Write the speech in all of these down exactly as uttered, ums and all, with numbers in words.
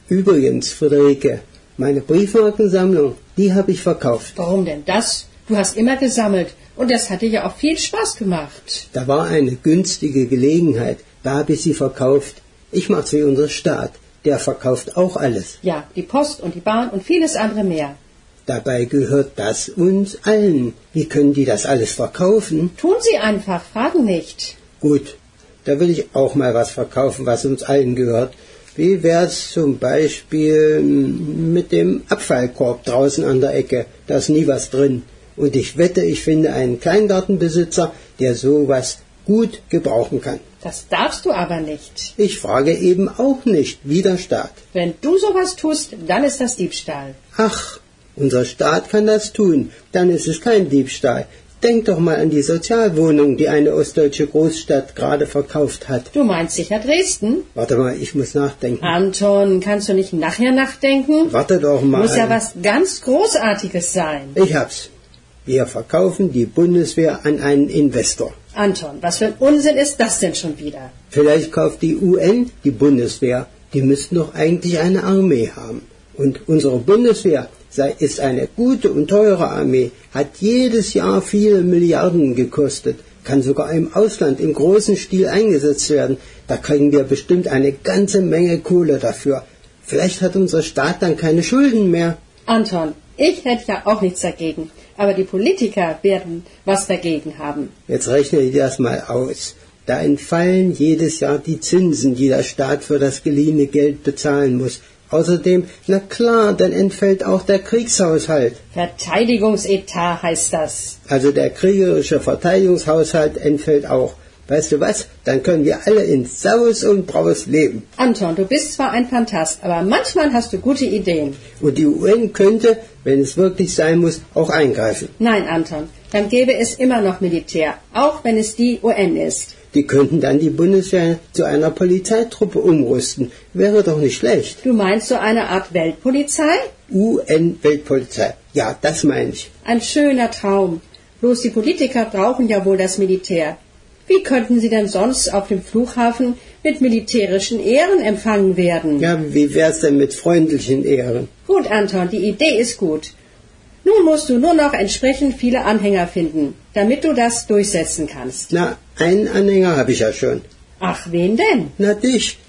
Übrigens, Friederike, meine Briefmarkensammlung, die habe ich verkauft. Warum denn das? Du hast immer gesammelt und das hat dir ja auch viel Spaß gemacht. Da war eine günstige Gelegenheit, da habe ich sie verkauft. Ich mach's wie unser Staat, der verkauft auch alles. Ja, die Post und die Bahn und vieles andere mehr. Dabei gehört das uns allen. Wie können die das alles verkaufen? Tun sie einfach, fragen nicht. Gut, da will ich auch mal was verkaufen, was uns allen gehört. Wie wär's zum Beispiel mit dem Abfallkorb draußen an der Ecke? Da ist nie was drin. Und ich wette, ich finde einen Kleingartenbesitzer, der sowas gut gebrauchen kann. Das darfst du aber nicht. Ich frage eben auch nicht, wie der Staat. Wenn du sowas tust, dann ist das Diebstahl. Ach, unser Staat kann das tun, dann ist es kein Diebstahl. Denk doch mal an die Sozialwohnung, die eine ostdeutsche Großstadt gerade verkauft hat. Du meinst sicher Dresden? Warte mal, ich muss nachdenken. Anton, kannst du nicht nachher nachdenken? Warte doch mal. Muss ja was ganz Großartiges sein. Ich hab's. Wir verkaufen die Bundeswehr an einen Investor. Anton, was für ein Unsinn ist das denn schon wieder? Vielleicht kauft die U N die Bundeswehr. Die müssten doch eigentlich eine Armee haben. Und unsere Bundeswehr sei, ist eine gute und teure Armee, hat jedes Jahr viele Milliarden gekostet, kann sogar im Ausland im großen Stil eingesetzt werden. Da kriegen wir bestimmt eine ganze Menge Kohle dafür. Vielleicht hat unser Staat dann keine Schulden mehr. Anton, ich hätte ja auch nichts dagegen, aber die Politiker werden was dagegen haben. Jetzt rechne ich das mal aus. Da entfallen jedes Jahr die Zinsen, die der Staat für das geliehene Geld bezahlen muss. Außerdem, na klar, dann entfällt auch der Kriegshaushalt. Verteidigungsetat heißt das. Also der kriegerische Verteidigungshaushalt entfällt auch. Weißt du was? Dann können wir alle in Saus und Braus leben. Anton, du bist zwar ein Phantast, aber manchmal hast du gute Ideen. Und die U N könnte, wenn es wirklich sein muss, auch eingreifen. Nein, Anton, dann gäbe es immer noch Militär, auch wenn es die U N ist. Die könnten dann die Bundeswehr zu einer Polizeitruppe umrüsten. Wäre doch nicht schlecht. Du meinst so eine Art Weltpolizei? U N-Weltpolizei. Ja, das meine ich. Ein schöner Traum. Bloß die Politiker brauchen ja wohl das Militär. Wie könnten sie denn sonst auf dem Flughafen mit militärischen Ehren empfangen werden? Ja, wie wär's denn mit freundlichen Ehren? Gut, Anton, die Idee ist gut. Nun musst du nur noch entsprechend viele Anhänger finden, damit du das durchsetzen kannst. Na, einen Anhänger habe ich ja schon. Ach, wen denn? Na, dich.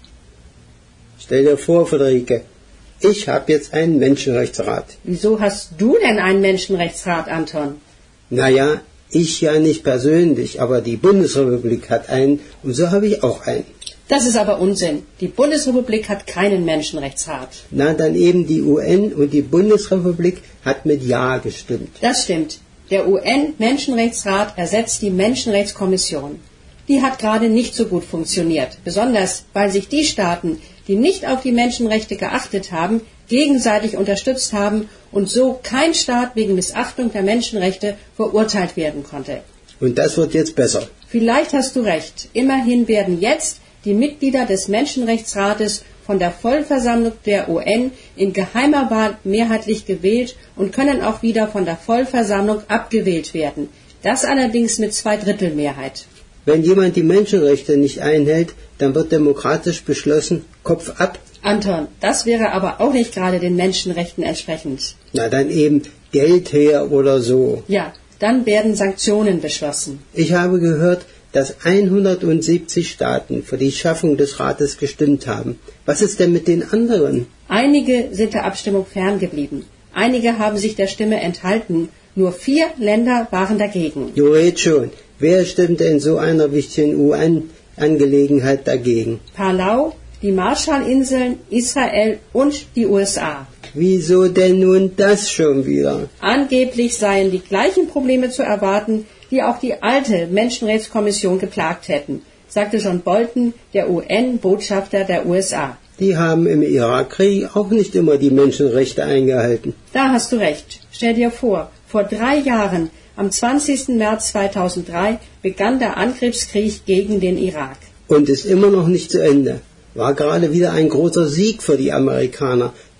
Stell dir vor, Friederike, ich habe jetzt einen Menschenrechtsrat. Wieso hast du denn einen Menschenrechtsrat, Anton? Naja, ich ja nicht persönlich, aber die Bundesrepublik hat einen und so habe ich auch einen. Das ist aber Unsinn. Die Bundesrepublik hat keinen Menschenrechtsrat. Na, dann eben die U N und die Bundesrepublik hat mit Ja gestimmt. Das stimmt. Der U N-Menschenrechtsrat ersetzt die Menschenrechtskommission. Die hat gerade nicht so gut funktioniert, besonders weil sich die Staaten, die nicht auf die Menschenrechte geachtet haben, gegenseitig unterstützt haben und so kein Staat wegen Missachtung der Menschenrechte verurteilt werden konnte. Und das wird jetzt besser. Vielleicht hast du recht. Immerhin werden jetzt die Mitglieder des Menschenrechtsrates von der Vollversammlung der U N in geheimer Wahl mehrheitlich gewählt und können auch wieder von der Vollversammlung abgewählt werden. Das allerdings mit Zweidrittelmehrheit. Wenn jemand die Menschenrechte nicht einhält, dann wird demokratisch beschlossen, Kopf ab. Anton, das wäre aber auch nicht gerade den Menschenrechten entsprechend. Na, dann eben Geld her oder so. Ja, dann werden Sanktionen beschlossen. Ich habe gehört, dass hundertsiebzig Staaten für die Schaffung des Rates gestimmt haben. Was ist denn mit den anderen? Einige sind der Abstimmung ferngeblieben. Einige haben sich der Stimme enthalten. Nur vier Länder waren dagegen. Du redest schon. Wer stimmt in so einer wichtigen U N-Angelegenheit dagegen? Palau, die Marshallinseln, Israel und die U S A. Wieso denn nun das schon wieder? Angeblich seien die gleichen Probleme zu erwarten, die auch die alte Menschenrechtskommission geplagt hätten, sagte John Bolton, der U N-Botschafter der U S A. Die haben im Irakkrieg auch nicht immer die Menschenrechte eingehalten. Da hast du recht. Stell dir vor, vor drei Jahren, am zwanzigsten März zweitausenddrei, begann der Angriffskrieg gegen den Irak. Und ist immer noch nicht zu Ende. War gerade wieder ein großer Sieg für die Amerikaner.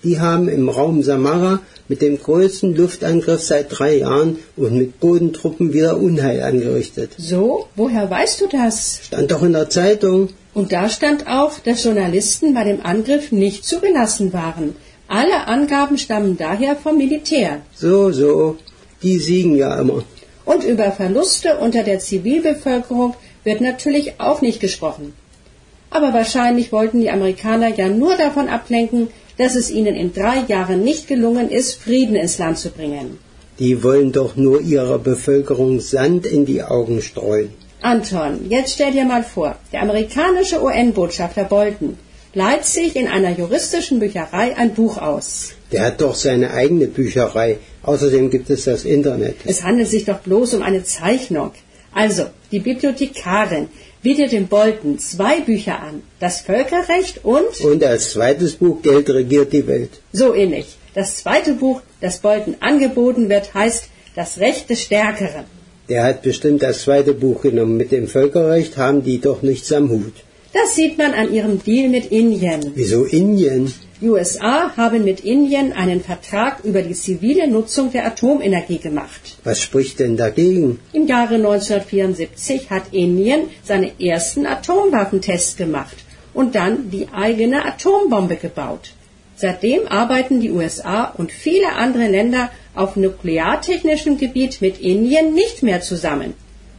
Die haben im Raum Samara mit dem größten Luftangriff seit drei Jahren und mit Bodentruppen wieder Unheil angerichtet. So? Woher weißt du das? Stand doch in der Zeitung. Und da stand auch, dass Journalisten bei dem Angriff nicht zugelassen waren. Alle Angaben stammen daher vom Militär. So, so. Die siegen ja immer. Und über Verluste unter der Zivilbevölkerung wird natürlich auch nicht gesprochen. Aber wahrscheinlich wollten die Amerikaner ja nur davon ablenken, dass es ihnen in drei Jahren nicht gelungen ist, Frieden ins Land zu bringen. Die wollen doch nur ihrer Bevölkerung Sand in die Augen streuen. Anton, jetzt stell dir mal vor, der amerikanische U N-Botschafter Bolton leiht sich in einer juristischen Bücherei ein Buch aus. Der hat doch seine eigene Bücherei. Außerdem gibt es das Internet. Es handelt sich doch bloß um eine Zeichnung. Also, die Bibliothekarin bietet dem Bolton zwei Bücher an. Das Völkerrecht und... Und als zweites Buch Geld regiert die Welt. So ähnlich. Das zweite Buch, das Bolton angeboten wird, heißt Das Recht des Stärkeren. Der hat bestimmt das zweite Buch genommen. Mit dem Völkerrecht haben die doch nichts am Hut. Das sieht man an ihrem Deal mit Indien. Wieso Indien? Die U S A haben mit Indien einen Vertrag über die zivile Nutzung der Atomenergie gemacht. Was spricht denn dagegen? Im Jahre neunzehnhundertvierundsiebzig hat Indien seine ersten Atomwaffentests gemacht und dann die eigene Atombombe gebaut. Seitdem arbeiten die U S A und viele andere Länder auf nukleartechnischem Gebiet mit Indien nicht mehr zusammen.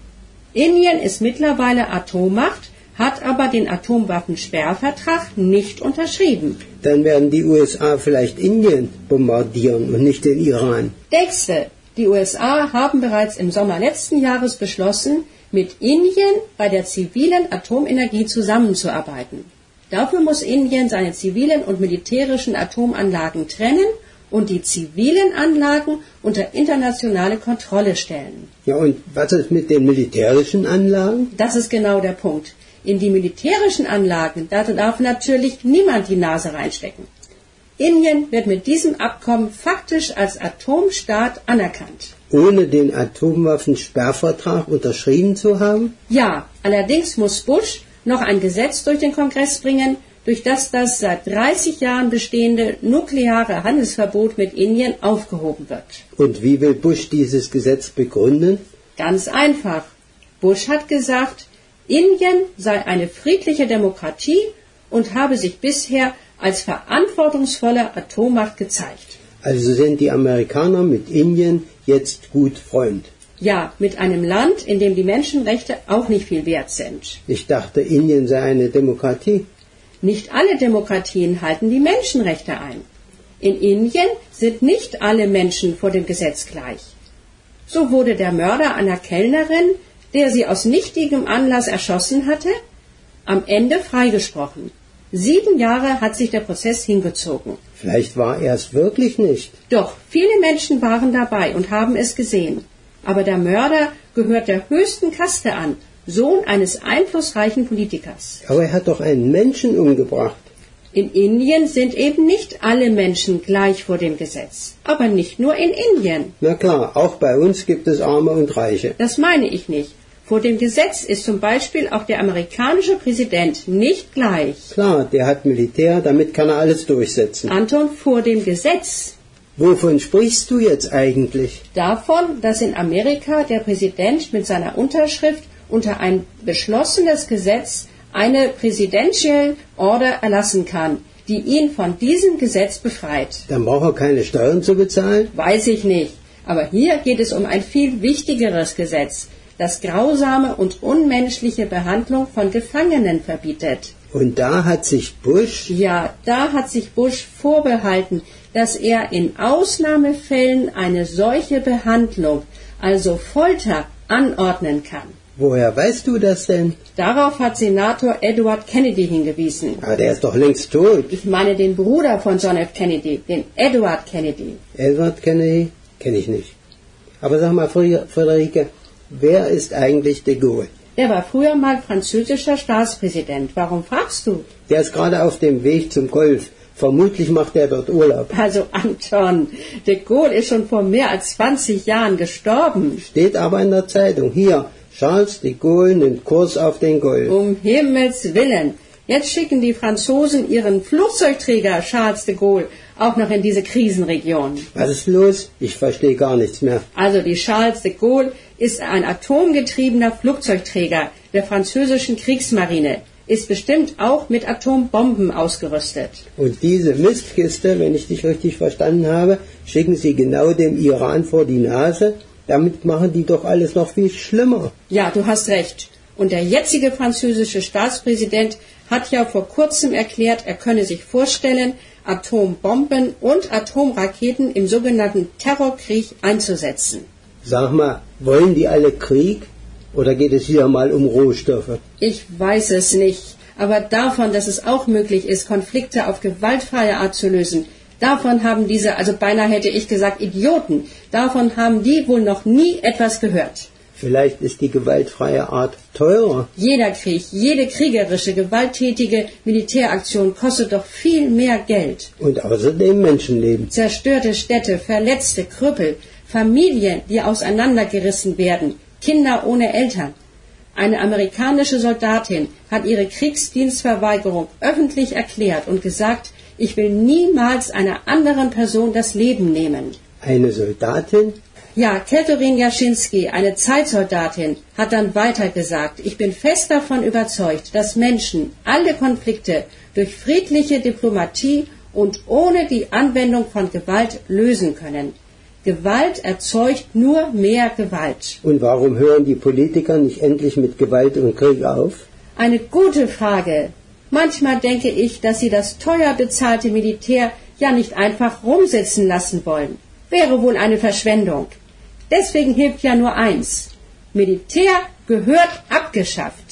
Indien ist mittlerweile Atommacht, hat aber den Atomwaffensperrvertrag nicht unterschrieben. Dann werden die U S A vielleicht Indien bombardieren und nicht den Iran. Denkste, die U S A haben bereits im Sommer letzten Jahres beschlossen, mit Indien bei der zivilen Atomenergie zusammenzuarbeiten. Dafür muss Indien seine zivilen und militärischen Atomanlagen trennen und die zivilen Anlagen unter internationale Kontrolle stellen. Ja, und was ist mit den militärischen Anlagen? Das ist genau der Punkt. In die militärischen Anlagen da darf natürlich niemand die Nase reinstecken. Indien wird mit diesem Abkommen faktisch als Atomstaat anerkannt. Ohne den Atomwaffensperrvertrag unterschrieben zu haben? Ja, allerdings muss Bush noch ein Gesetz durch den Kongress bringen, durch das das seit dreißig Jahren bestehende nukleare Handelsverbot mit Indien aufgehoben wird. Und wie will Bush dieses Gesetz begründen? Ganz einfach. Bush hat gesagt, Indien sei eine friedliche Demokratie und habe sich bisher als verantwortungsvolle Atommacht gezeigt. Also sind die Amerikaner mit Indien jetzt gut Freund? Ja, mit einem Land, in dem die Menschenrechte auch nicht viel wert sind. Ich dachte, Indien sei eine Demokratie. Nicht alle Demokratien halten die Menschenrechte ein. In Indien sind nicht alle Menschen vor dem Gesetz gleich. So wurde der Mörder einer Kellnerin, der sie aus nichtigem Anlass erschossen hatte, am Ende freigesprochen. Sieben Jahre hat sich der Prozess hingezogen. Vielleicht war er es wirklich nicht. Doch, viele Menschen waren dabei und haben es gesehen. Aber der Mörder gehört der höchsten Kaste an, Sohn eines einflussreichen Politikers. Aber er hat doch einen Menschen umgebracht. In Indien sind eben nicht alle Menschen gleich vor dem Gesetz. Aber nicht nur in Indien. Na klar, auch bei uns gibt es Arme und Reiche. Das meine ich nicht. Vor dem Gesetz ist zum Beispiel auch der amerikanische Präsident nicht gleich. Klar, der hat Militär, damit kann er alles durchsetzen. Anton, vor dem Gesetz. Wovon sprichst du jetzt eigentlich? Davon, dass in Amerika der Präsident mit seiner Unterschrift unter ein beschlossenes Gesetz eine Presidential Order erlassen kann, die ihn von diesem Gesetz befreit. Dann braucht er keine Steuern zu bezahlen? Weiß ich nicht. Aber hier geht es um ein viel wichtigeres Gesetz, das grausame und unmenschliche Behandlung von Gefangenen verbietet. Und da hat sich Bush... Ja, da hat sich Bush vorbehalten, dass er in Ausnahmefällen eine solche Behandlung, also Folter, anordnen kann. Woher weißt du das denn? Darauf hat Senator Edward Kennedy hingewiesen. Ah, der ist doch längst tot. Ich meine den Bruder von John F. Kennedy, den Edward Kennedy. Edward Kennedy? Kenne ich nicht. Aber sag mal, Friederike, wer ist eigentlich de Gaulle? Der war früher mal französischer Staatspräsident. Warum fragst du? Der ist gerade auf dem Weg zum Golf. Vermutlich macht er dort Urlaub. Also Anton, de Gaulle ist schon vor mehr als zwanzig Jahren gestorben. Steht aber in der Zeitung. Hier, Charles de Gaulle nimmt Kurs auf den Golf. Um Himmels Willen. Jetzt schicken die Franzosen ihren Flugzeugträger Charles de Gaulle auch noch in diese Krisenregion. Was ist los? Ich verstehe gar nichts mehr. Also die Charles de Gaulle ist ein atomgetriebener Flugzeugträger der französischen Kriegsmarine, ist bestimmt auch mit Atombomben ausgerüstet. Und diese Mistkiste, wenn ich dich richtig verstanden habe, schicken sie genau dem Iran vor die Nase. Damit machen die doch alles noch viel schlimmer. Ja, du hast recht. Und der jetzige französische Staatspräsident hat ja vor kurzem erklärt, er könne sich vorstellen, Atombomben und Atomraketen im sogenannten Terrorkrieg einzusetzen. Sag mal, wollen die alle Krieg? Oder geht es hier mal um Rohstoffe? Ich weiß es nicht. Aber davon, dass es auch möglich ist, Konflikte auf gewaltfreie Art zu lösen, davon haben diese, also beinahe hätte ich gesagt Idioten, davon haben die wohl noch nie etwas gehört. Vielleicht ist die gewaltfreie Art teurer. Jeder Krieg, jede kriegerische, gewalttätige Militäraktion kostet doch viel mehr Geld. Und außerdem Menschenleben. Zerstörte Städte, verletzte Krüppel, Familien, die auseinandergerissen werden, Kinder ohne Eltern. Eine amerikanische Soldatin hat ihre Kriegsdienstverweigerung öffentlich erklärt und gesagt, ich will niemals einer anderen Person das Leben nehmen. Eine Soldatin? Ja, Katharine Jaschinski, eine Zeitsoldatin, hat dann weiter gesagt, ich bin fest davon überzeugt, dass Menschen alle Konflikte durch friedliche Diplomatie und ohne die Anwendung von Gewalt lösen können. Gewalt erzeugt nur mehr Gewalt. Und warum hören die Politiker nicht endlich mit Gewalt und Krieg auf? Eine gute Frage. Manchmal denke ich, dass sie das teuer bezahlte Militär ja nicht einfach rumsitzen lassen wollen. Wäre wohl eine Verschwendung. Deswegen hilft ja nur eins. Militär gehört abgeschafft.